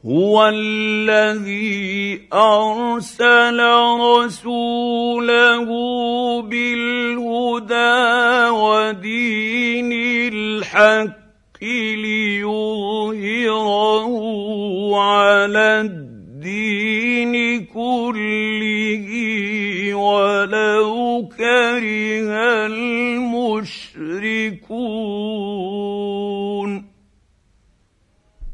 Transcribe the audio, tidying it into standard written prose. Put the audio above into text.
هو الذي ارسل رسوله بالهدى ودين الحق ليظهره على الدين كله ولو كره